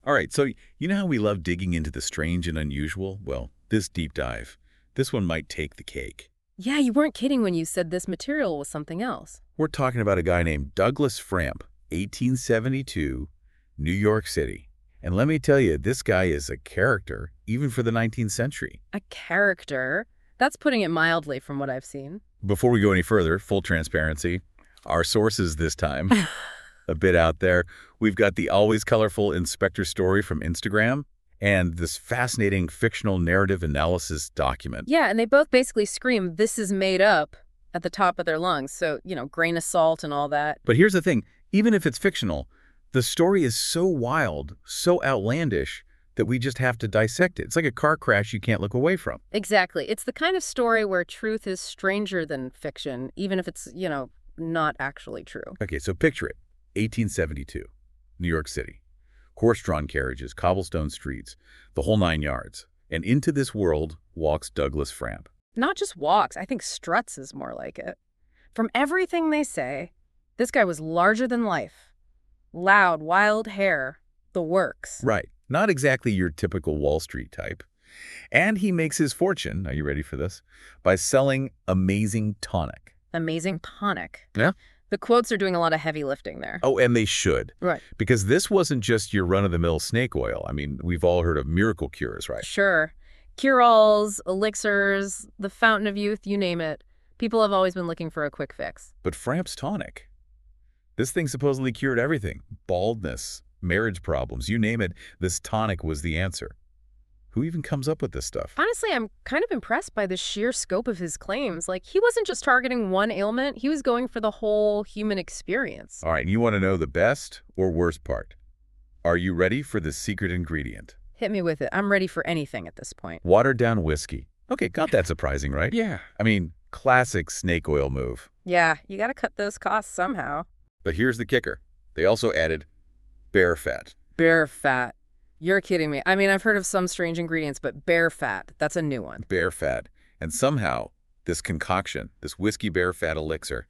All right, so you know how we love digging into the strange and unusual? Well, this deep dive, this one might take the cake. Yeah, you weren't kidding when you said this material was something else. We're talking about a guy named Douglas Framp, 1872, New York City. And let me tell you, this guy is a character, even for the 19th century. A character? That's putting it mildly from what I've seen. Before we go any further, full transparency, our sources this time, a bit out there. We've got the always colorful Inspector story from Instagram and this fascinating fictional narrative analysis document. Yeah, and they both basically scream, "This is made up," at the top of their lungs. So, grain of salt and all that. But here's the thing, even if it's fictional, the story is so wild, so outlandish, that we just have to dissect it. It's like a car crash you can't look away from. Exactly. It's the kind of story where truth is stranger than fiction, even if it's, not actually true. Okay, so picture it. 1872, New York City. Horse-drawn carriages, cobblestone streets, the whole 9 yards. And into this world walks Douglas Framp. Not just walks, I think struts is more like it. From everything they say, this guy was larger than life. Loud, wild hair, the works. Right. Not exactly your typical Wall Street type. And he makes his fortune, are you ready for this, by selling amazing tonic. Amazing tonic. Yeah. The quotes are doing a lot of heavy lifting there. Oh, and they should. Right. Because this wasn't just your run-of-the-mill snake oil. I mean, we've all heard of miracle cures, right? Sure. Cure-alls, elixirs, the fountain of youth, you name it. People have always been looking for a quick fix. But Framp's tonic, this thing supposedly cured everything. Baldness, marriage problems, you name it, this tonic was the answer. Who even comes up with this stuff? Honestly, I'm kind of impressed by the sheer scope of his claims. Like, he wasn't just targeting one ailment, he was going for the whole human experience. All right, you want to know the best or worst part? Are you ready for the secret ingredient? Hit me with it. I'm ready for anything at this point. Watered down whiskey. Okay, not that surprising, right? Yeah. I mean, classic snake oil move. Yeah, you gotta cut those costs somehow. But here's the kicker. They also added bear fat. Bear fat. You're kidding me. I mean, I've heard of some strange ingredients, but bear fat, that's a new one. Bear fat. And somehow, this concoction, this whiskey bear fat elixir,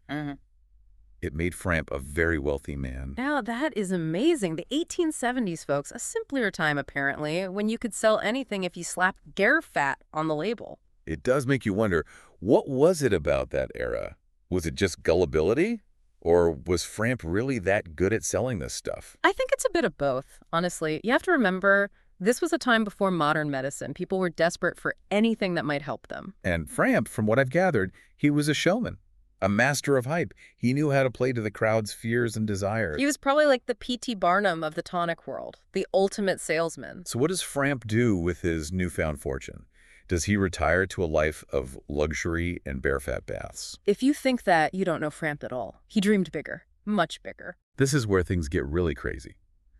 it made Framp a very wealthy man. Now, that is amazing. The 1870s, folks, a simpler time, apparently, when you could sell anything if you slapped bear fat on the label. It does make you wonder, what was it about that era? Was it just gullibility? Or was Framp really that good at selling this stuff? I think it's a bit of both, honestly. You have to remember, this was a time before modern medicine. People were desperate for anything that might help them. And Framp, from what I've gathered, he was a showman, a master of hype. He knew how to play to the crowd's fears and desires. He was probably like the P.T. Barnum of the tonic world, the ultimate salesman. So what does Framp do with his newfound fortune? Does he retire to a life of luxury and bear fat baths? If you think that, you don't know Framp at all. He dreamed bigger, much bigger. This is where things get really crazy.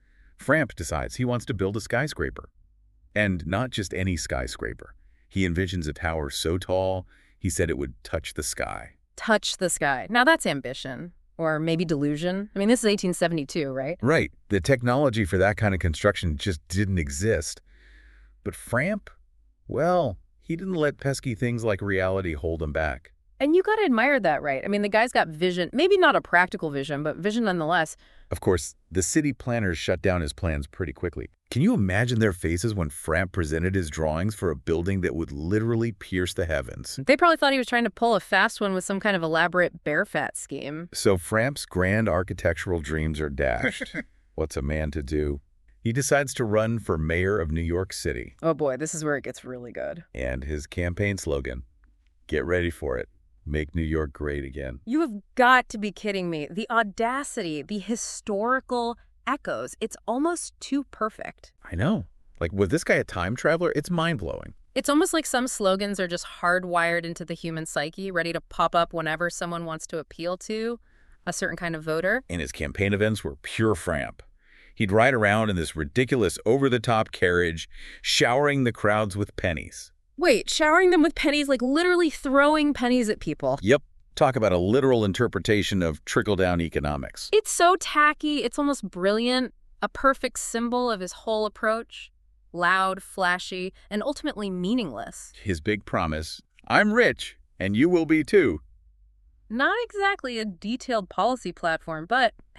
Framp decides he wants to build a skyscraper. And not just any skyscraper. He envisions a tower so tall, he said it would touch the sky. Touch the sky. Now that's ambition. Or maybe delusion. I mean, this is 1872, right? Right. The technology for that kind of construction just didn't exist. But Framp, well, he didn't let pesky things like reality hold him back. And you gotta admire that, right? I mean, the guy's got vision. Maybe not a practical vision, but vision nonetheless. Of course, the city planners shut down his plans pretty quickly. Can you imagine their faces when Framp presented his drawings for a building that would literally pierce the heavens? They probably thought he was trying to pull a fast one with some kind of elaborate bear fat scheme. So Framp's grand architectural dreams are dashed. What's a man to do? He decides to run for mayor of New York City. Oh boy, this is where it gets really good. And his campaign slogan, get ready for it, make New York great again. You have got to be kidding me. The audacity, the historical echoes, it's almost too perfect. I know. Like, was this guy a time traveler? It's mind-blowing. It's almost like some slogans are just hardwired into the human psyche, ready to pop up whenever someone wants to appeal to a certain kind of voter. And his campaign events were pure Framp. He'd ride around in this ridiculous over-the-top carriage, showering the crowds with pennies. Wait, showering them with pennies, like literally throwing pennies at people. Yep. Talk about a literal interpretation of trickle-down economics. It's so tacky, it's almost brilliant, a perfect symbol of his whole approach. Loud, flashy, and ultimately meaningless. His big promise, I'm rich, and you will be too. Not exactly a detailed policy platform, but hey,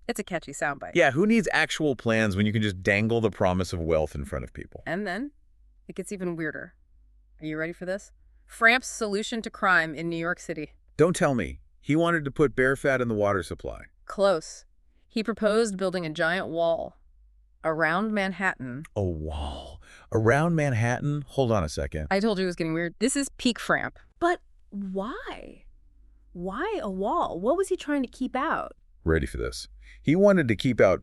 It's a catchy soundbite. Yeah, who needs actual plans when you can just dangle the promise of wealth in front of people? And then it gets even weirder. Are you ready for this? Framp's solution to crime in New York City. Don't tell me. He wanted to put bear fat in the water supply. Close. He proposed building a giant wall around Manhattan. A wall. Around Manhattan? Hold on a second. I told you it was getting weird. This is peak Framp. But why? Why a wall? What was he trying to keep out? Ready for this. He wanted to keep out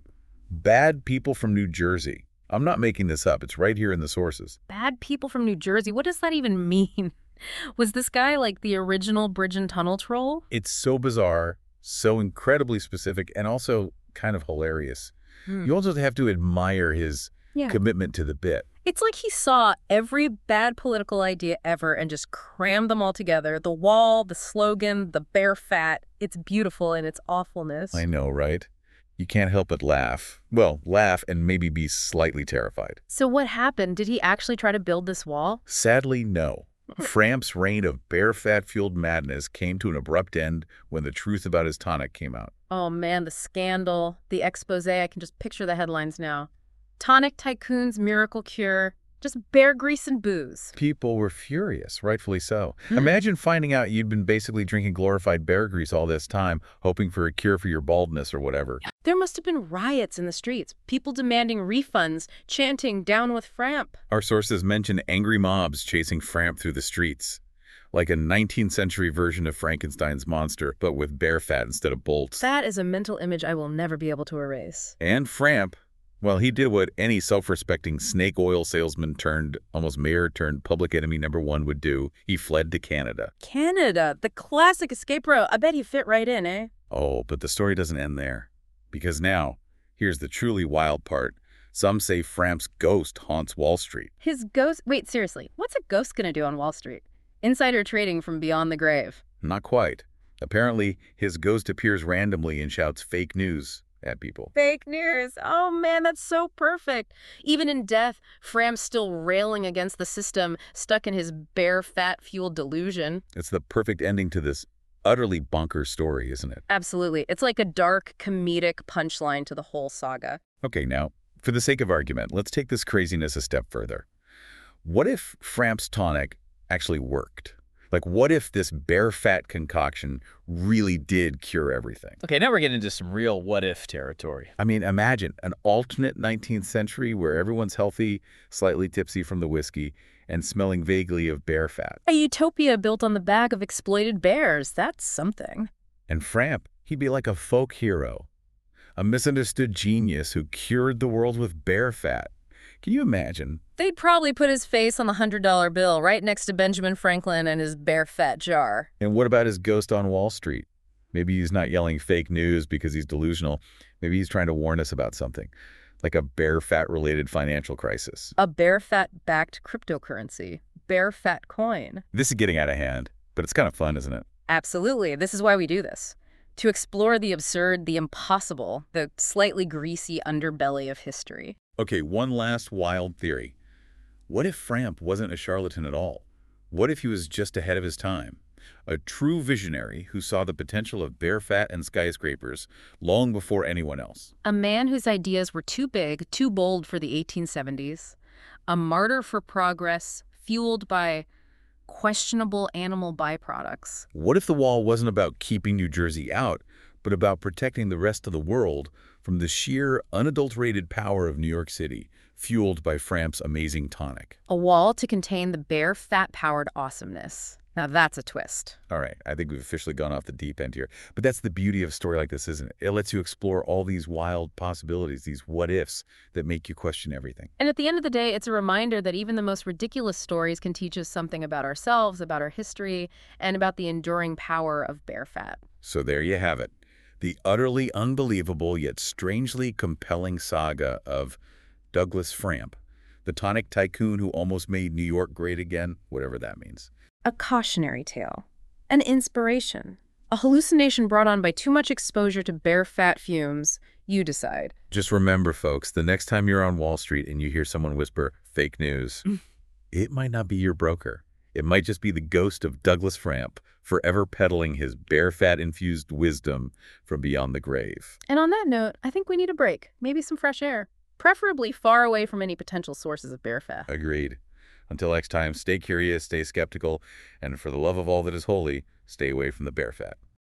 bad people from New Jersey. I'm not making this up. It's right here in the sources. Bad people from New Jersey? What does that even mean? Was this guy like the original bridge and tunnel troll? It's so bizarre, so incredibly specific, and also kind of hilarious. You also have to admire his commitment to the bit. It's like he saw every bad political idea ever and just crammed them all together. The wall, the slogan, the bear fat. It's beautiful in its awfulness. I know, right? You can't help but laugh. Well, laugh and maybe be slightly terrified. So what happened? Did he actually try to build this wall? Sadly, no. Framp's reign of bear fat-fueled madness came to an abrupt end when the truth about his tonic came out. Oh man, the scandal, the expose, I can just picture the headlines now. Tonic tycoon's miracle cure, just bear grease and booze. People were furious, rightfully so. Imagine finding out you'd been basically drinking glorified bear grease all this time, hoping for a cure for your baldness or whatever. There must have been riots in the streets, people demanding refunds, chanting down with Framp. Our sources mention angry mobs chasing Framp through the streets, like a 19th century version of Frankenstein's monster, but with bear fat instead of bolts. That is a mental image I will never be able to erase. And Framp, well, he did what any self-respecting snake oil salesman turned, almost mayor turned public enemy #1 would do. He fled to Canada. Canada, the classic escape route. I bet he fit right in, eh? Oh, but the story doesn't end there. Because now, here's the truly wild part. Some say Framp's ghost haunts Wall Street. His ghost? Wait, seriously, what's a ghost gonna do on Wall Street? Insider trading from beyond the grave. Not quite. Apparently, his ghost appears randomly and shouts fake news at people. Fake news. Oh man, that's so perfect. Even in death, Framp's still railing against the system, stuck in his bear fat-fueled delusion. It's the perfect ending to this utterly bonkers story, isn't it? Absolutely. It's like a dark, comedic punchline to the whole saga. Okay, now, for the sake of argument, let's take this craziness a step further. What if Framp's tonic actually worked? Like, what if this bear fat concoction really did cure everything? Okay, now we're getting into some real what-if territory. I mean, imagine an alternate 19th century where everyone's healthy, slightly tipsy from the whiskey, and smelling vaguely of bear fat. A utopia built on the back of exploited bears. That's something. And Framp, he'd be like a folk hero, a misunderstood genius who cured the world with bear fat. Can you imagine? They'd probably put his face on the $100 bill right next to Benjamin Franklin and his bear fat jar. And what about his ghost on Wall Street? Maybe he's not yelling fake news because he's delusional. Maybe he's trying to warn us about something, like a bear fat-related financial crisis. A bear fat-backed cryptocurrency. Bear fat coin. This is getting out of hand, but it's kind of fun, isn't it? Absolutely. This is why we do this. To explore the absurd, the impossible, the slightly greasy underbelly of history. Okay, one last wild theory. What if Framp wasn't a charlatan at all? What if he was just ahead of his time? A true visionary who saw the potential of bear fat and skyscrapers long before anyone else. A man whose ideas were too big, too bold for the 1870s. A martyr for progress, fueled by questionable animal byproducts. What if the wall wasn't about keeping New Jersey out, but about protecting the rest of the world from the sheer, unadulterated power of New York City, fueled by Framp's amazing tonic? A wall to contain the bear fat-powered awesomeness. Now that's a twist. All right, I think we've officially gone off the deep end here. But that's the beauty of a story like this, isn't it? It lets you explore all these wild possibilities, these what-ifs that make you question everything. And at the end of the day, it's a reminder that even the most ridiculous stories can teach us something about ourselves, about our history, and about the enduring power of bear fat. So there you have it. The utterly unbelievable yet strangely compelling saga of Douglas Framp, the tonic tycoon who almost made New York great again, whatever that means. A cautionary tale. An inspiration. A hallucination brought on by too much exposure to bear fat fumes. You decide. Just remember, folks, the next time you're on Wall Street and you hear someone whisper fake news, it might not be your broker. It might just be the ghost of Douglas Framp, forever peddling his bear fat-infused wisdom from beyond the grave. And on that note, I think we need a break, maybe some fresh air, preferably far away from any potential sources of bear fat. Agreed. Until next time, stay curious, stay skeptical, and for the love of all that is holy, stay away from the bear fat.